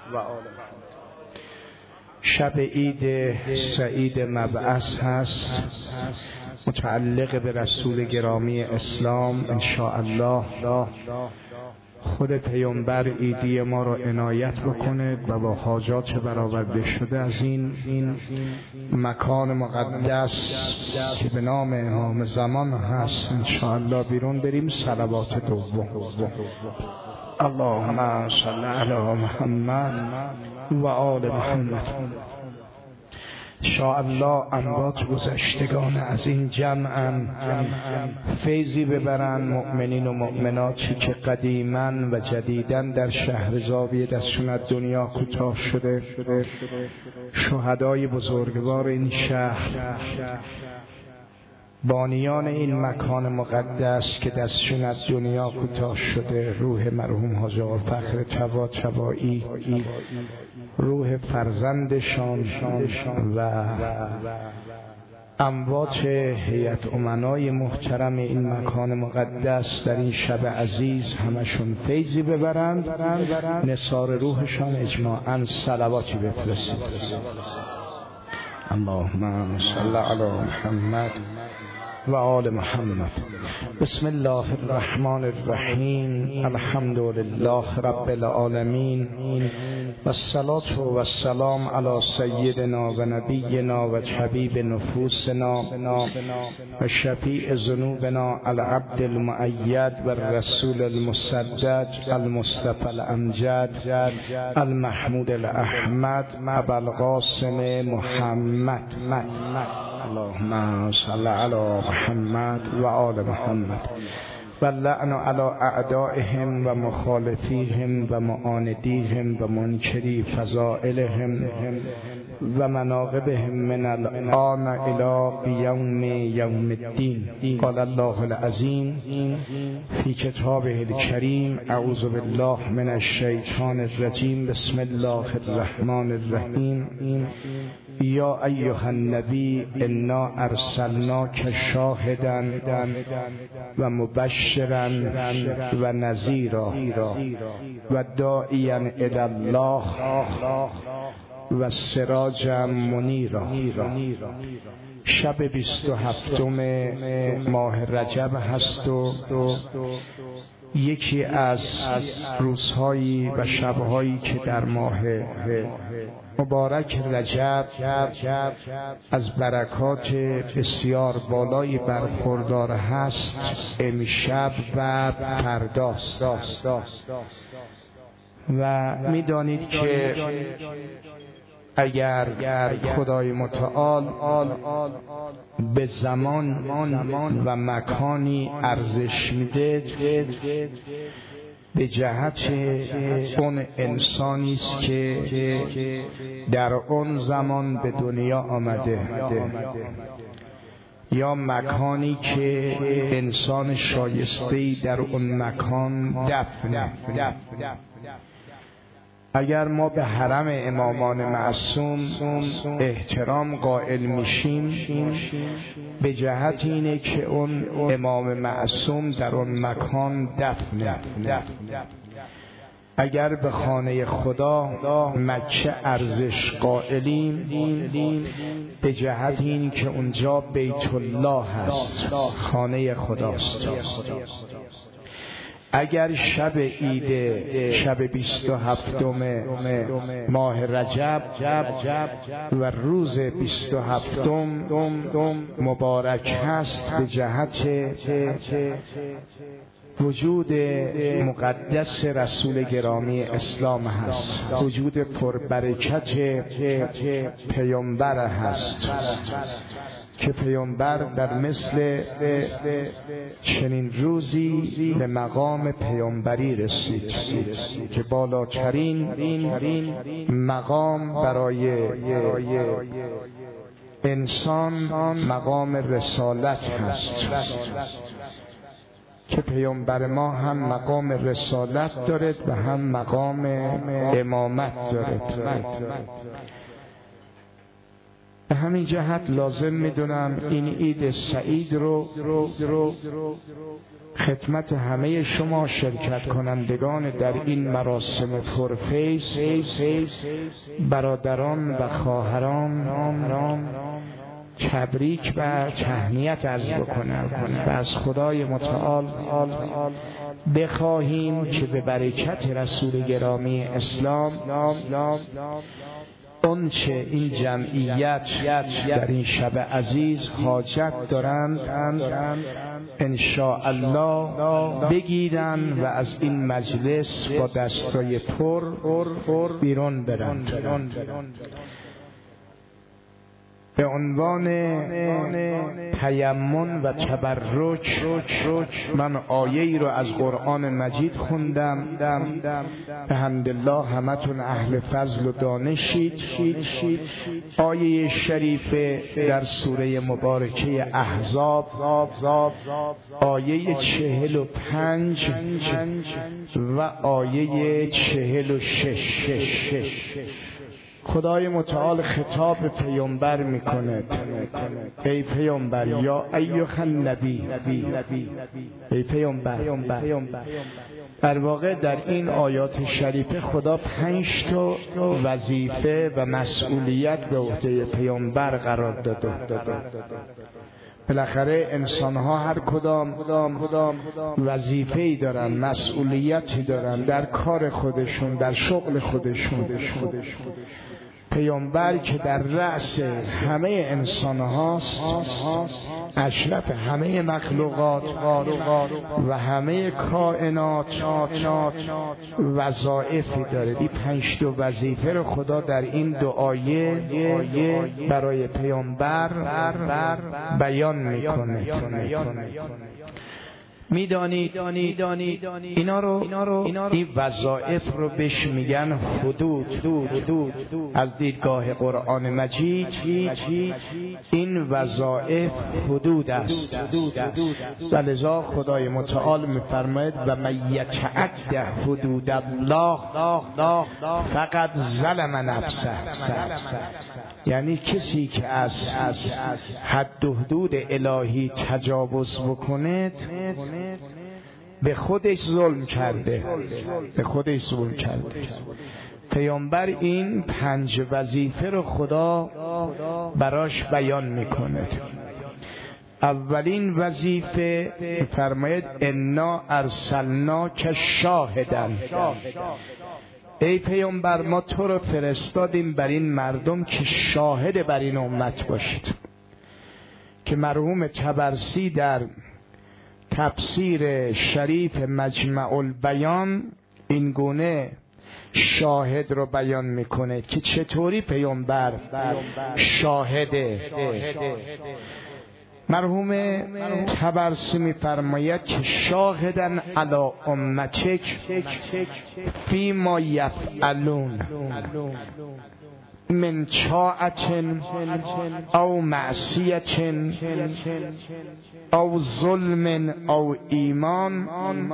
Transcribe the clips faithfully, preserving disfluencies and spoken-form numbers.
و آل محمد. شب عید سعید مبعث هست، متعلق به رسول گرامی اسلام. ان شاء الله خود پیامبر عیدی ما را عنایت بکنه و با حاجات برآورده شده از این این مکان مقدس که به نام امام زمان هست ان شاء الله بیرون بریم. صلوات دوم. اللهم صل علی محمد و آل محمد. انشاءالله اموات گذشتگان از این جمعن فیضی ببرن، مؤمنین و مؤمناتی که قدیما و جدیداً در شهر زاویه دستشون از دنیا کوتاه شده، شهدای بزرگوار این شهر، بانیان این مکان مقدس که دستشون از دنیا کوتاه شده، روح مرحوم حاجی فخر طباطبایی، روح فرزندشان و اموات هیئت امنای محترم این مکان مقدس در این شب عزیز همشون فیضی ببرند، نثار روحشان اجماعاً صلواتی بفرستید. اللهم صل علی محمد و آل محمد. بسم الله الرحمن الرحیم. الحمد لله رب العالمین و الصلاة و السلام علی سیدنا و نبینا و حبیب نفوسنا و شفیع ذنوبنا العبد المؤید و الرسول المسدد المصطفى الامجد المحمود الاحمد ابا القاسم محمد. اللهم صل علی محمد و آل محمد و لعن علی اعدائهم و مخالفیهم و معاندیهم و منکری فضائلهم و مناقبهم من الآن الی قیام یوم الدین. قال الله العظیم فی کتابه الکریم اعوذ بالله من الشیطان الرجیم. بسم الله الرحمن الرحیم. یا ایها النبی انا ارسلناک شاهدا و مبشرا و نذیرا و داعیا الی الله و سراجا منیرا. شب بیست و هفتم ماه رجب هست و یکی از روزهایی و شبهایی که در ماه مبارک رجب از برکات بسیار بالایی برخوردار هست، امشب و فرداست. و میدانید که اگر خدای متعال به زمان و مکانی ارزش میده، به جهت اون انسانی است که در اون زمان به دنیا آمده یا مکانی که انسان شایسته‌ای در اون مکان دفنه. اگر ما به حرم امامان معصوم احترام قائل میشیم به جهت اینه که اون امام معصوم در اون مکان دفنه. اگر به خانه خدا مکه ارزش قائلیم به جهت این که اونجا بیت الله هست، خانه خداست. اگر شب عید شب بیست و هفتم ماه رجب و روز بیست و هفتم مبارک هست به جهت وجود مقدس رسول گرامی اسلام هست، وجود پربرکت پیامبر هست که پیامبر در مثل چنین روزی به مقام پیامبری رسید که بالاترین مقام برای انسان مقام رسالت هست، که پیامبر ما هم مقام رسالت دارد و هم مقام امامت دارد. به همین جهت لازم میدونم این عید سعید رو خدمت همه شما شرکت کنندگان در این مراسم پرفیض برادران و خواهران تبریک و تهنیت عرض بکنم و از خدای متعال بخواهیم که به برکت رسول گرامی اسلام اونچه این جمعیت در این شب عزیز حاجت دارند ان شاء الله بگیرن و از این مجلس با دستای پر بیرون برند. به عنوان تیمم و تبرک من آیه‌ای رو از قرآن مجید خوندم. به حمدالله همتون اهل فضل و دانشید. آیه شریفه در سوره مبارکه احزاب آیه چهل و پنج و آیه چهل و شش خدای متعال خطاب به پیامبر میکنه. ای پیامبر، یا ایها النبی، ای پیامبر. در واقع در این آیات شریفه خدا پنج تا وظیفه و مسئولیت به عهده پیامبر قرار داده. بالاخره انسان ها هر کدام وظیفه‌ای دارن، مسئولیتی دارن در کار خودشون، در شغل خودشون. پیامبر که در رأس همه انسان هاست، اشرف همه مخلوقات و همه کائنات، وظایفی داره. این پنج تا وظیفه رو خدا در این دو آیه برای پیامبر بیان میکنه. میدانید اینا رو این وظایف رو بهش میگن حدود. از دیدگاه قرآن مجید این وظایف حدود است و لذا خدای متعال میفرماید و من یتعد حدود الله فقط ظلم نفسه. یعنی کسی که از حد و حدود الهی تجاوز بکنه به خودش ظلم کرده، به خودش ظلم کرده. پیامبر این پنج وظیفه رو خدا براش بیان میکنه. اولین وظیفه فرماید انا ارسلناک شاهدا. ای پیامبر، ما تو رو فرستادیم بر این مردم که شاهد بر این امت باشید. که مرحوم طبرسی در تفسیر شریف مجمع البیان این گونه شاهد رو بیان میکنه که چطوری پیامبر شاهده. مرحوم طبرسی میفرماید که شاهدن علی امتک فی ما یفعلون من طاعت او معصیت او ظلم او ایمان.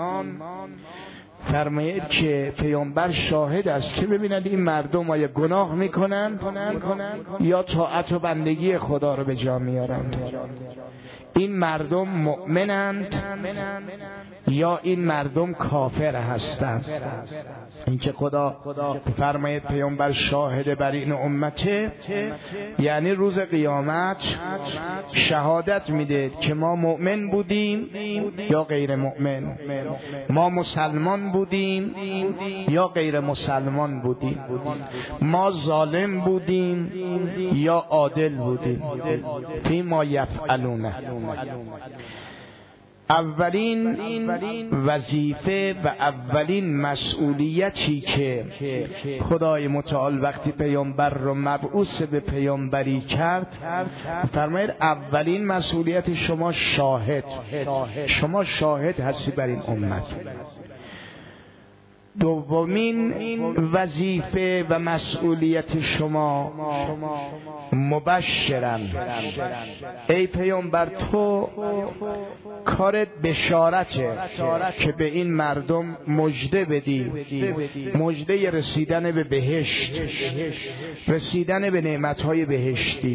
فرماید که پیامبر شاهد است که ببیند این مردم آیا گناه میکنند یا طاعت و بندگی خدا رو به جا میارند. این مردم مؤمنند یا این مردم کافر هستند. اینکه خدا فرماید پیامبر شاهد بر این امته، یعنی روز قیامت شهادت میده که ما مؤمن بودیم یا غیر مؤمن، ما مسلمان بودیم یا غیر مسلمان بودیم، ما ظالم بودیم یا عادل بودیم. فی ما یفعلون. اولین وظیفه و اولین مسئولیتی که خدای متعال وقتی پیامبر رو مبعوث به پیامبری کرد فرماید اولین مسئولیت شما شاهد، شما شاهد هستی بر این امت. دومین وظیفه و مسئولیت شما مبشرن، ای پیامبر تو کارت بشارته که به این مردم مژده بدی، مژده رسیدن به بهشت، رسیدن به نعمتهای بهشتی.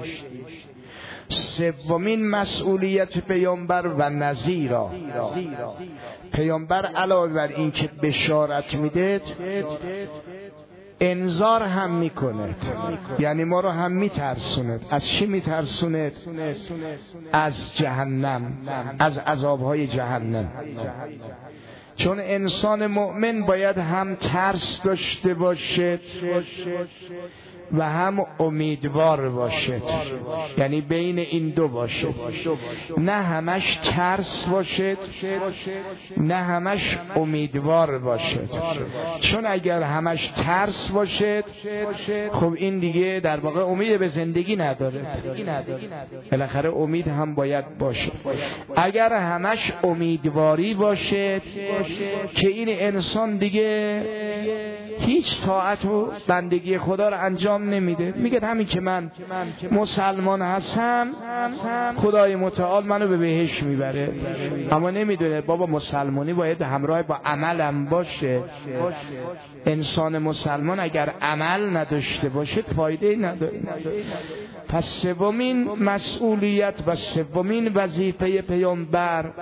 سومین مسئولیت پیامبر و نذیرا، پیامبر علاوه بر این که بشارت میده انذار هم میکنه، یعنی ما رو هم میترسونه. از چی میترسونه؟ از جهنم، از عذابهای جهنم. چون انسان مؤمن باید هم ترس داشته باشد و هم امیدوار باشد، یعنی بین این دو باشد، نه همش ترس باشد نه همش امیدوار باشد. چون اگر همش ترس باشد خب این دیگه در واقع امید به زندگی نداره، بالاخره امید هم باید باشه. اگر همش امیدواری باشد که این انسان دیگه هیچ طاعت و بندگی خدا رو انجام نمیده، میگه همین که من مسلمان هستم خدای متعال منو به بهشت میبره، اما نمیدونه بابا مسلمانی باید همراه با عملم باشه. انسان مسلمان اگر عمل نداشته باشه فایده نداره. پس سومین مسئولیت و سومین وظیفه پیامبر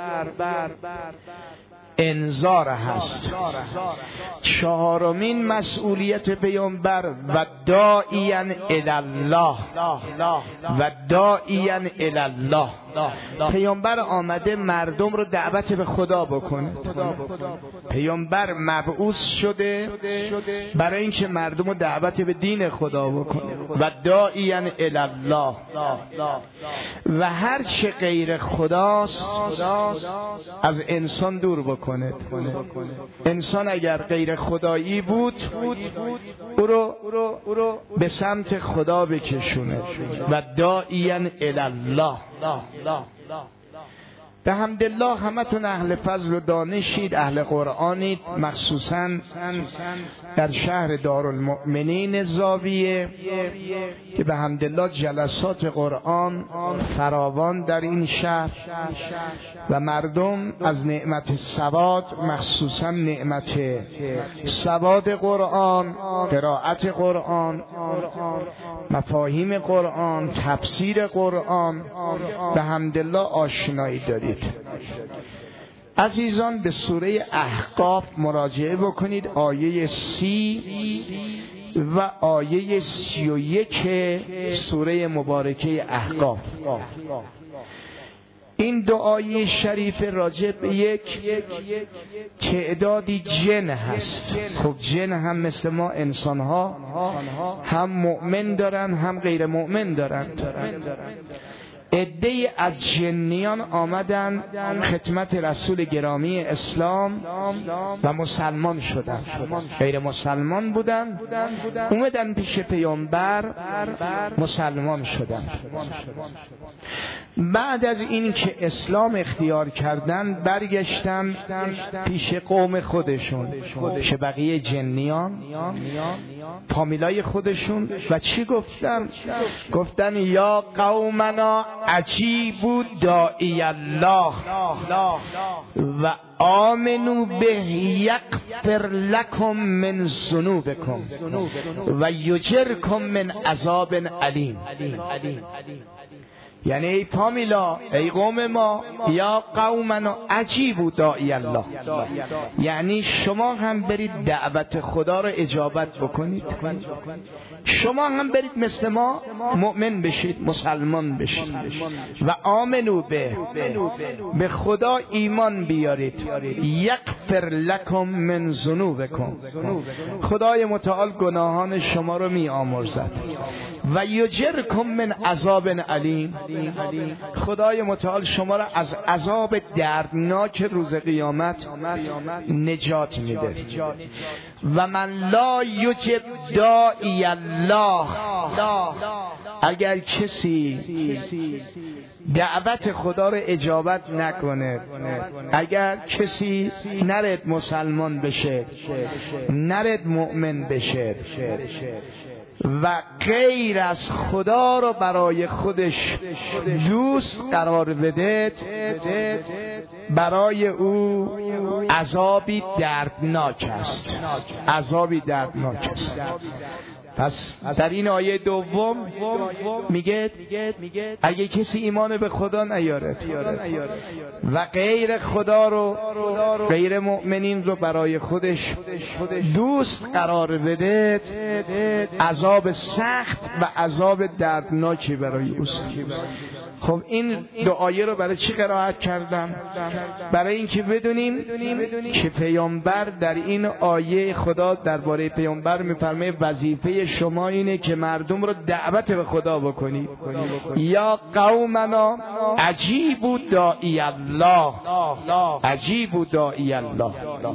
انذار هست. چهارمین مسئولیت پیامبر و داعیا الی الله، و داعیا الی الله. پیامبر آمده مردم رو دعوت به خدا بکنه. پیامبر مبعوث شده برای اینکه مردم رو دعوت به دین خدا بکنه. و داعیا الی الله، و هر چه غیر خداست از انسان دور بکنه. انسان اگر غیر خدایی بود او رو به سمت خدا بکشونه. و داعیا الی الله. به حمدالله همتون اهل فضل و دانشید، اهل قرآنید، مخصوصا در شهر دارالمؤمنین زاویه که به حمدالله جلسات قرآن فراوان در این شهر و مردم از نعمت سواد، مخصوصا نعمت سواد قرآن، قرائت قرآن، مفاهیم قرآن، تفسیر قرآن به حمدالله آشنایی دارید. عزیزان به سوره احقاف مراجعه بکنید، آیه سی و آیه سی و یک سوره مبارکه احقاف. این دو آیه شریف راجع به یک تعدادی جن هست. خب جن هم مثل ما انسان ها هم مؤمن دارن هم غیر مؤمن دارن. عده‌ای از جنیان آمدن خدمت رسول گرامی اسلام و مسلمان شدن. غیر مسلمان بودن اومدن پیش پیامبر مسلمان شدن. بعد از این که اسلام اختیار کردن برگشتن پیش قوم خودشون، پیش بقیه جنیان، فامیلای خودشون، و چی گفتن؟ گفتن یا قومنا عجیب داعی الله و آمنو به یغفر لکم من ذنوبکم و یجرکم من عذاب علیم. یعنی ای فامیلا، ای قوم ما، یا قومنا عجیب داعی الله، یعنی شما هم برید دعوت خدا رو اجابت بکنید، شما هم برید مثل ما مؤمن بشید، مسلمان بشید. و آمنو به به خدا ایمان بیارید، یغفر لکم من ذنوبکم، خدای متعال گناهان شما رو می آمرزد. و یجرکم من عذاب علیم، خدای متعال شما را از عذاب دردناک روز قیامت نجات میده. و من لا یجب داعی الله اگر کسی دعوت خدا رو اجابت نکنه، اگر کسی نرد مسلمان بشه، نرد مؤمن بشه و غیر از خدا رو برای خودش دوست قرار بده، برای او عذابی دردناک است، عذابی دردناک است. پس در این آیه دوم میگه اگه کسی ایمان به خدا نیاره و غیر خدا رو، غیر مؤمنین رو برای خودش دوست قرار بده، عذاب سخت و عذاب دردناکی برای اوست. خب این دو آیه رو برای چی قرائت کردم؟ برای اینکه بدونیم که پیامبر در این آیه خدا درباره پیامبر میفرمه وظیفه شما اینه که مردم رو دعوت به خدا بکنید. یا قومنا اجیبوا داعی الله، اجیبوا داعی الله.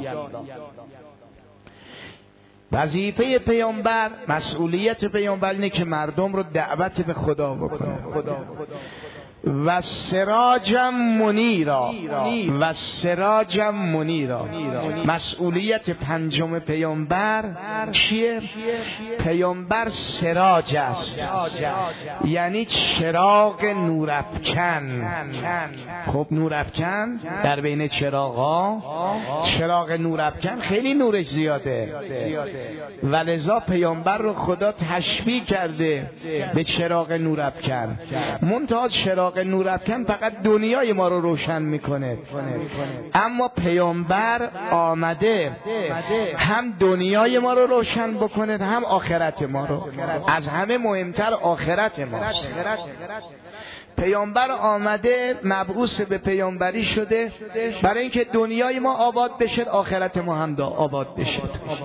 وظیفه پیامبر، مسئولیت پیامبر اینه که مردم رو دعوت به خدا بکنه. و سراجا منیرا، و سراجا منیرا. مسئولیت پنجم پیامبر چیه؟ پیامبر سراج است، یعنی چراغ نورافکن. خب نورافکن در بین چراغا، چراغ نورافکن خیلی نورش زیاده و لذا پیامبر رو خدا تشبیه کرده به چراغ نورافکن. منتها چراغ نورافکن فقط دنیای ما رو روشن میکنه، اما پیامبر آمده هم دنیای ما رو روشن بکنه هم آخرت ما رو. از همه مهمتر آخرت ماست. پیامبر آمده مبعوث به پیامبری شده برای اینکه دنیای ما آباد بشه، آخرت ما هم آباد بشه.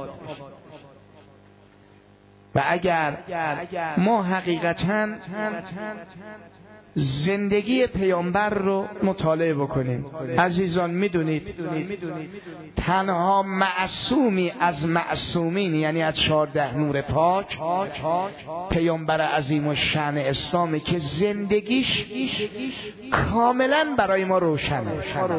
و اگر ما حقیقتاً زندگی پیامبر رو مطالعه بکنیم، عزیزان میدونید تنها معصومی از معصومین، یعنی از چهارده نور پاک، پیامبر عظیم الشأن اسلامی که زندگیش کاملا برای ما روشنه.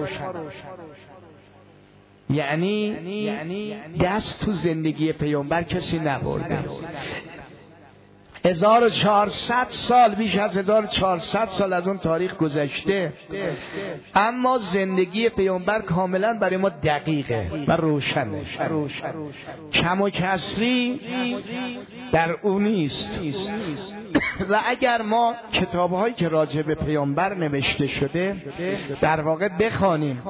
یعنی دست تو زندگی پیامبر کسی نبرده. هزار و چهارصد سال، بیش از هزار و چهارصد سال از اون تاریخ گذشته، اما زندگی پیامبر کاملا برای ما دقیقه و روشنه. کم و کسری در اون نیست. و اگر ما کتاب‌هایی که راجع به پیامبر نوشته شده در واقع بخوانیم،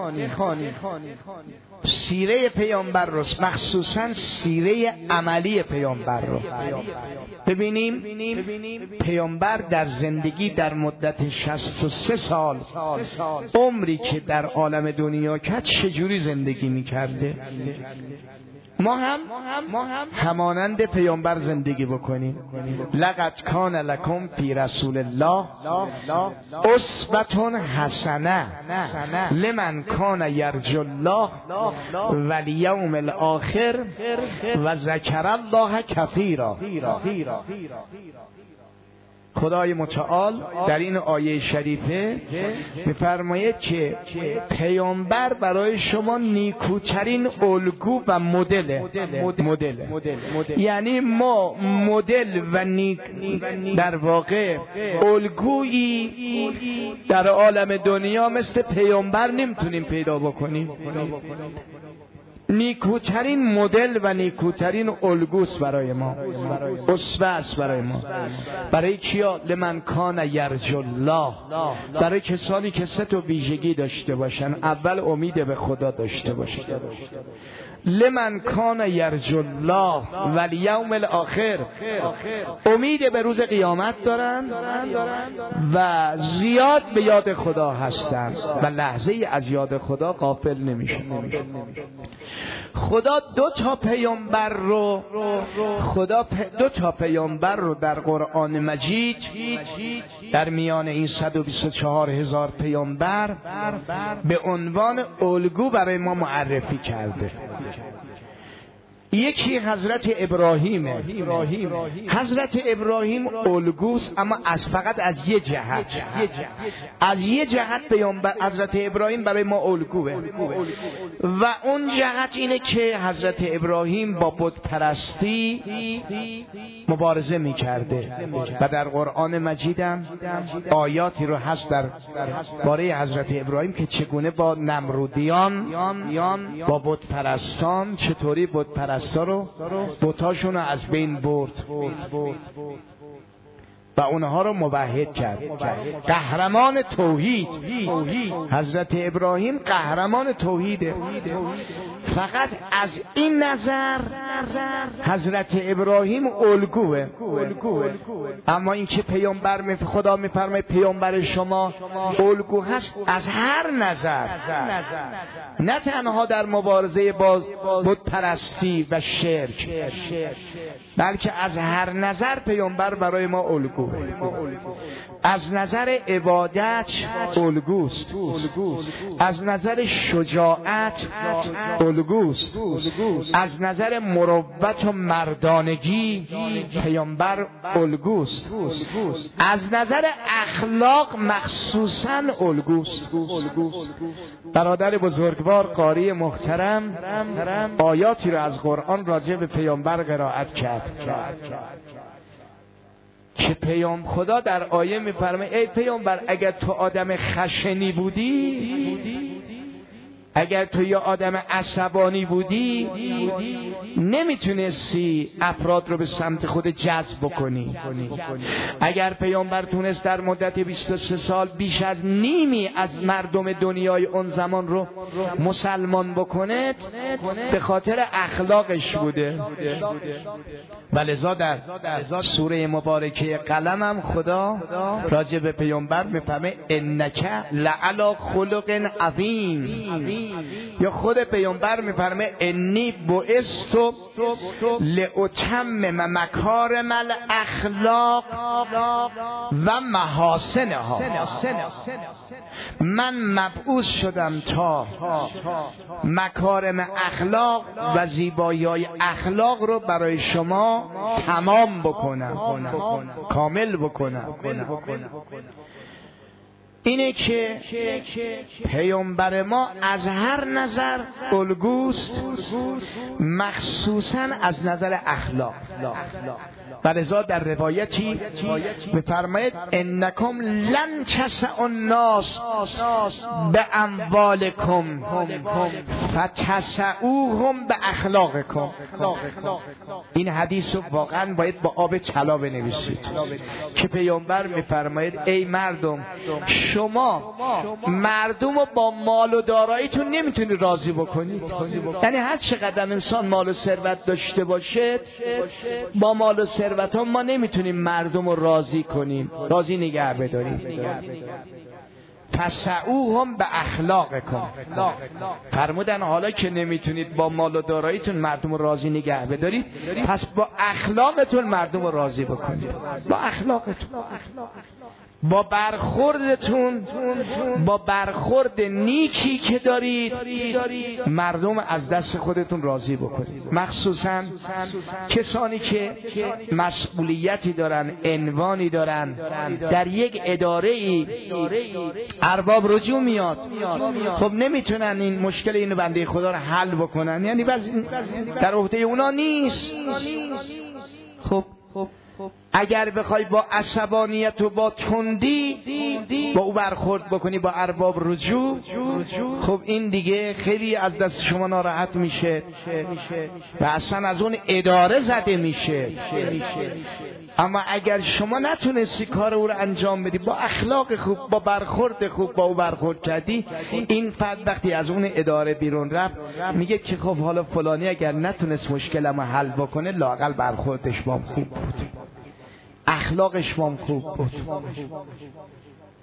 سیره پیامبر رو، مخصوصا سیره عملی پیامبر رو ببینیم، پیامبر در زندگی در مدت شصت و سه سال عمری که در عالم دنیا کرد چجوری زندگی می‌کرده. ما هم همانند پیامبر زندگی بکنیم. لقد کان لکم فی رسول الله اسوة حسنه لمن کان یرجو الله والیوم الاخر و ذکر الله کثیرا. خدای متعال در این آیه شریفه می‌فرماید که پیامبر برای شما نیکوترین الگو و مدل مدل یعنی ما مدل و نیک در واقع الگویی در عالم دنیا مثل پیامبر نمیتونیم پیدا بکنیم. نیکوترین مدل و نیکوترین الگوست برای ما، اسوه است برای ما. برای کیا؟ لمن کان یرجو الله، برای کسانی که سه تا ویژگی داشته باشن. اول امید به خدا داشته باشن، لمن کان یرجو الله والیوم الاخر، امید به روز قیامت دارن و زیاد به یاد خدا هستن و لحظه از یاد خدا غافل نمیشن. خدا دو تا پیامبر رو خدا دو تا پیامبر رو در قرآن مجید در میان این صد و بیست و چهار هزار پیامبر به عنوان الگو برای ما معرفی کرده. یکی حضرت ابراهیمه. حضرت ابراهیم الگوست، اما از فقط از یه جهت. از یه جهت پیامبر حضرت ابراهیم برای ما الگوه و اون جهت اینه که حضرت ابراهیم با بت پرستی مبارزه میکرده و در قرآن مجیدم آیاتی رو هست در باره حضرت ابراهیم که چگونه با نمرودیان با بت پرستان چطوری بت پرستان رو بتاشون رو از بین برد و اونها رو موحد کرد. قهرمان توحید حضرت ابراهیم قهرمان توحیده. فقط از این نظر حضرت ابراهیم الگوه. اما این که پیامبر خدا میفرماید پیامبر شما الگو هست از هر نظر، نه تنها در مبارزه با بت پرستی و شرک، بلکه از هر نظر پیامبر برای ما الگو. از نظر عبادت الگوست، از نظر شجاعت الگوست، از نظر مروت و مردانگی پیامبر الگوست، از نظر اخلاق مخصوصا الگوست. برادر بزرگوار قاری محترم آیاتی را از قرآن راجع به پیامبر قرائت کرد که پیام خدا در آیه میفرماید ای پیامبر اگر تو آدم خشنی بودی، اگر تو یه آدم عصبانی بودی، نمیتونستی افراد رو به سمت خود جذب بکنی. اگر پیامبر تونست در مدت بیست و سه سال بیش از نیمی از مردم دنیای اون زمان رو مسلمان بکنه، به خاطر اخلاقش بوده. ولذا در سوره مبارکه قلم هم خدا راجع به پیامبر میفهمه انک لعلی خلق عظیم. یا خود پیامبر میفرمه انی بعثت لاتمم مکارم الاخلاق و محاسنها. من مبعوث شدم تا مکارم اخلاق و زیبایی اخلاق رو برای شما تمام بکنم، کامل بکنم. اینه که پیامبر ما از هر نظر الگوست، مخصوصا از نظر اخلاق. ولذا در روایتی می‌فرماید انکم لن تسعوا الناس باموالکم فتسعوهم باخلاقکم. این حدیث رو واقعا باید با آب طلا بنویسید که پیامبر می‌فرماید ای مردم، شما مردم رو با مال و داراییتون نمیتونید راضی بکنید. یعنی هر چقدر انسان مال و ثروت داشته باشه، با مال و ثروت ما نمیتونیم مردم رو راضی کنیم، راضی نگه بداریم. فسعوهم به اخلاقکم. فرمودن حالا که نمیتونید با مال و داراییتون مردم رو راضی نگه بدارید، پس با اخلاقتون مردم رو راضی بکنید. با اخلاقتون، با برخوردتون، با برخورد نیکی که دارید مردم از دست خودتون راضی بکنید. مخصوصا کسانی که مسئولیتی دارن، عنوانی دارن، در یک اداره ای ارباب رجوع میاد، خب نمیتونن این مشکل این بنده خدا رو حل بکنن، یعنی در عهده اونا نیست. خب اگر بخوای با عصبانیت و با تندی با او برخورد بکنی با ارباب رجوع، خب این دیگه خیلی از دست شما ناراحت میشه و اصلا از اون اداره زده میشه. اما اگر شما نتونستی کار او رو انجام بدی، با اخلاق خوب، با برخورد خوب با او برخورد کردی، این فرد وقتی از اون اداره بیرون رفت میگه که خب حالا فلانی اگر نتونست مشکلمو حل بکنه، لااقل برخوردش با خوب بود، اخلاقش با خوب بود.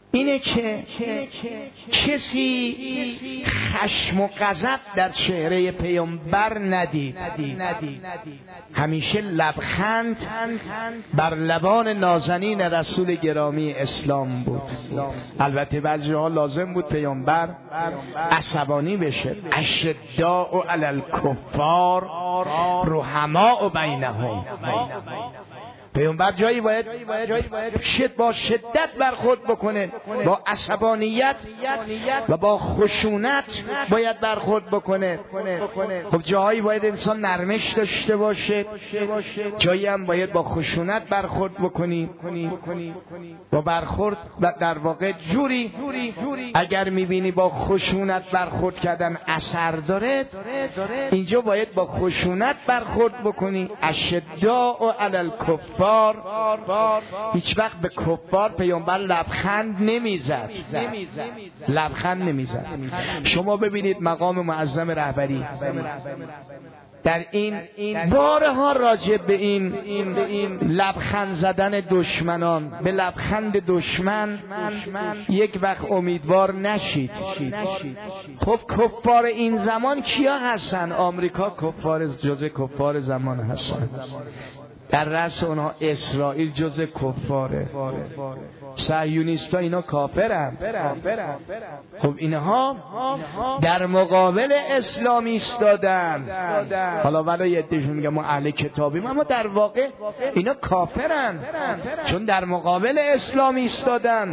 اینه که کسی خشم و غضب در چهره پیامبر ندید. همیشه لبخند بر لبان نازنین رسول گرامی اسلام بود. البته بعضی ها لازم بود پیامبر عصبانی بشه. اشداء علی الکفار رحماء بینهم. پیامبر جایی باید شد با شدت برخورد بکنه، با عصبانیت و با خشونت باید برخورد بکنه. خب جایی باید انسان نرمش داشته باشه، جایی هم باید با خشونت برخورد بکنی. با برخورد در واقع جوری اگر میبینی با خشونت برخورد کردن اثر داره، اینجا باید با خشونت برخورد بکنی. اشداء علی الکفار، هیچ وقت به کفار پیامبر لبخند نمیزد. لبخند نمیزد. شما ببینید مقام معظم رهبری در این بارها راجع به این لبخند زدن دشمنان، به لبخند دشمن یک وقت امیدوار نشید. خب کفار این زمان کیا هستن؟ آمریکا کفار، جزء کفار زمان هستن. در رأس اونها اسرائیل جزء کفاره. صهیونیستا اینا کافرن. خب اینها در مقابل اسلام ایستادن. حالا ولی یه عدهشون میگن ما اهل کتابیم، اما در واقع اینا کافرن، چون در مقابل اسلام ایستادن.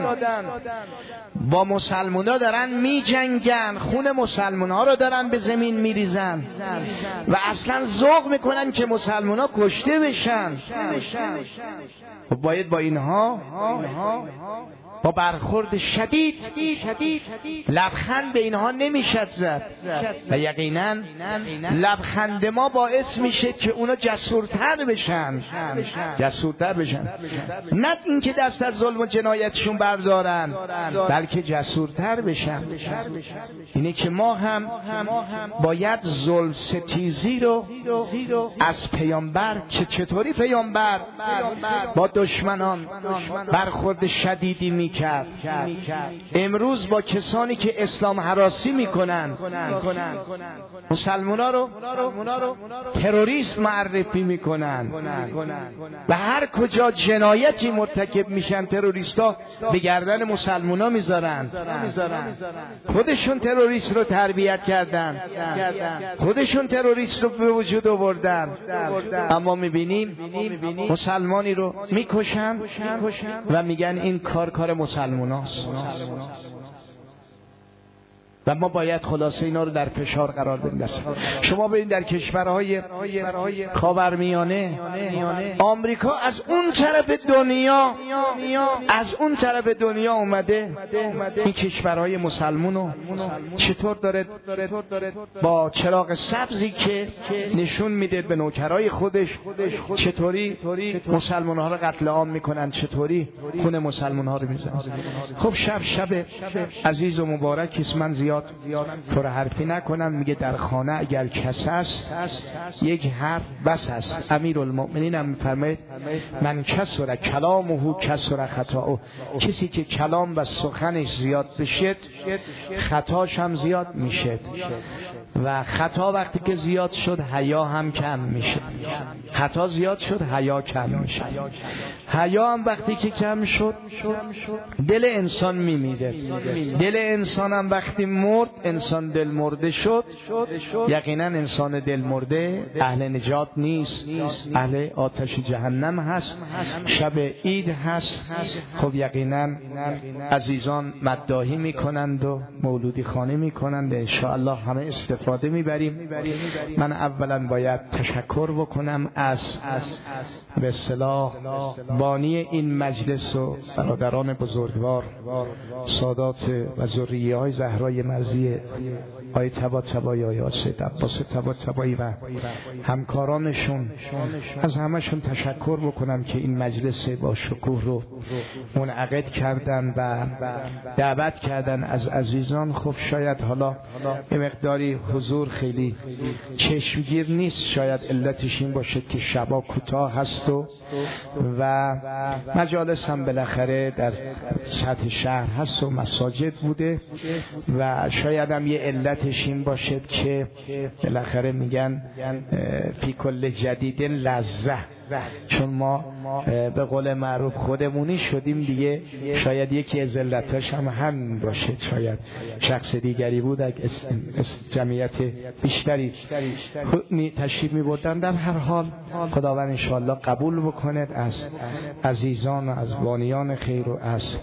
با مسلمونا دارن می جنگن، خون مسلمونا رو دارن به زمین میریزن و اصلا ذوق میکنن که مسلمونا کشته بشن. خب باید با اینها با برخورد شدید لبخند به اینها نمیشد زد و یقینا لبخند ما باعث میشه که اونا جسورتر بشن جسورتر بشن نه اینکه دست از ظلم و جنایتشون بردارن، بلکه جسورتر بشن. اینه که ما هم باید ظلم ستیزی رو از پیامبر، چه چطوری پیامبر با دشمنان برخورد شدیدی می کرد. امروز با کسانی که اسلام هراسی میکنن مسلمونا رو تروریست معرفی میکنن و هر کجا جنایتی مرتکب میشن تروریستا به گردن مسلمونا میذارن. خودشون تروریست رو تربیت کردن، خودشون تروریست رو به وجود آوردن، اما میبینیم مسلمانی رو میکشن و میگن این کار کار مسلماناست. و ما باید خلاصه اینا رو در فشار قرار بدیم. شما ببینید در کشورهای خاورمیانه آمریکا از اون طرف دنیا از اون طرف دنیا اومده این کشورهای مسلمانو چطور داره با چراغ سبزی که نشون میده به نوکرای خودش چطوری مسلمان‌ها رو قتل عام میکنن، چطوری خون مسلمان‌ها رو میزنن. خب شب شب عزیز و مبارک است. من زیاد طور حرفی نکنم. میگه در خانه اگر کس است یک حرف بس است. امیرالمؤمنین هم میفرماید من کسر کلامه کسر خطاؤه. کسی که کلام و سخنش زیاد بشه خطاش هم زیاد میشه و خطا وقتی که زیاد شد حیا هم کم میشه. خطا زیاد شد حیا کم میشه. حیا هم وقتی که کم شد دل انسان میمیره. دل انسان هم وقتی مرد، انسان دل مرده شد، یقینا انسان دل مرده اهل نجات نیست، اهل آتش جهنم هست. شب عید هست. خب یقینا عزیزان مداحی میکنند و مولودی خانه میکنند. ان شاء الله همه استفاده میبریم. من اولا باید تشکر بکنم از به اصطلاح بانی این مجلس و برادران بزرگوار، سادات و ذریه های زهرای مرضیه آقای طباطبایی، آقای سید عباس طباطبایی و همکارانشون، از همشون تشکر بکنم که این مجلس با شکوه رو منعقد کردن و دعوت کردن از عزیزان. خب شاید حالا یه مقداری حضور خیلی چشمگیر نیست، شاید علتش این باشه که شبا کوتاه هست و و مجالس هم بالاخره در سطح شهر هست و مساجد بوده و شاید هم یه علتش این باشه که بالاخره میگن فی کل جدید لذة، چون ما به قول معروف خودمونی شدیم دیگه. شاید یکی از علتاش هم همین باشه، شاید شخص دیگری بود اگه جمعیت بیشتری تشریف می بردن. در هر حال خداوند انشاءالله قبول بکنه از عزیزان و از بانیان خیر و از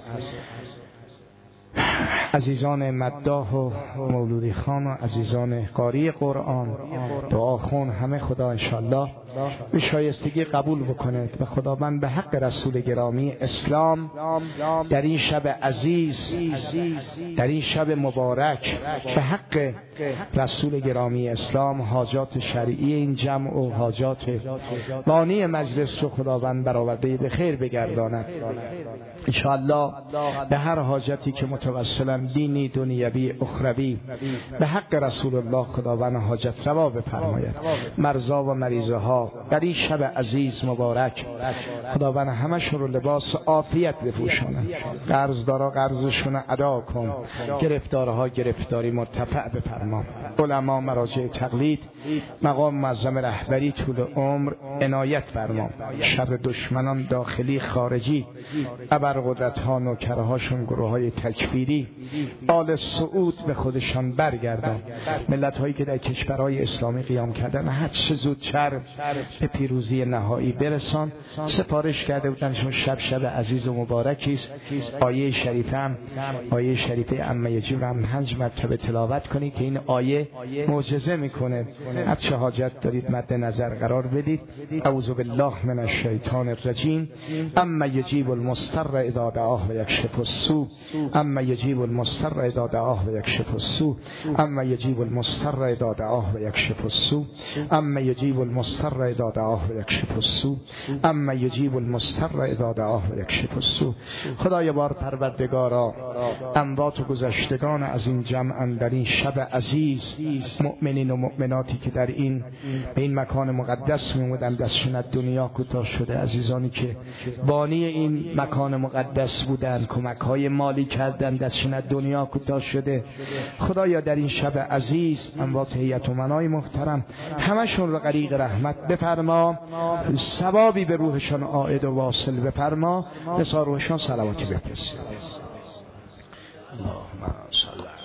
عزیزان مداح و مولودی خان و عزیزان قاری قرآن دعاخون، همه خدا انشاءالله به شایستگی قبول بکنه و خداوند به حق رسول گرامی اسلام در این شب عزیز، در این شب مبارک، به حق رسول گرامی اسلام حاجات شرعی این جمع و حاجات بانی مجلس رو خداوند برآورده به خیر بگرداند انشاءالله. به هر حاجتی که متوسلا دینی دنیوی اخروی به حق رسول الله خداوند حاجت روا بفرماید. مرضا و مریضه ها در این شب عزیز مبارک خداوند همشون رو لباس عافیت بپوشاند. قرضدارا قرضشون ادا کن، گرفتارها گرفتاری مرتفع بفرما. علما مراجع تقلید مقام معظم رهبری طول عمر عنایت فرما. شر دشمنان داخلی خارجی ابر قدرت ها نوکرهاشون گروه های تکفیری آل سعود به خودشان برگردن. ملت هایی که در کشورهای اسلامی قیام کردن هر چه زودتر به پیروزی نهایی برسان. سفارش کرده بودن چون شب شب عزیز و مبارکی است. آیه شریفه هم آیه شریفه عما یجیب هم پنج مرتبه تلاوت کنید که این آیه معجزه میکنه. هر چه حاجت دارید مد نظر قرار بدید. اعوذ بالله من الشیطان الرجیم. اما یجیب المضطر اذا دعاه و یکشف السوء. اما یجیب المضطر اذا دعاه و یکشف السوء. اما یجیب المضطر اذا دعاه و یکشف السوء. اما یجیب المضطر اذا دعاه و یکشف السوء. اما یجیب المضطر اذا دعاه و یکشف السوء. خدای بار پروردگارا، اموات و گذشتگان از این جمع در این شب عزیز، مؤمنین و مؤمناتی که در این به این مکان مقدس میمودن دستشون از دنیا کوتاه شده، عزیزانی که بانی این مکان مقدس بودن، کمک‌های مالی کردن، دستشون از دنیا کوتاه شده، خدایا در این شب عزیز اموات هیئت امنای محترم همشون رو غریق رحمت بفرما، ثوابی به روحشان عائد و واصل بفرما، رضا روحشان صلواتی بفرست. اللهم صل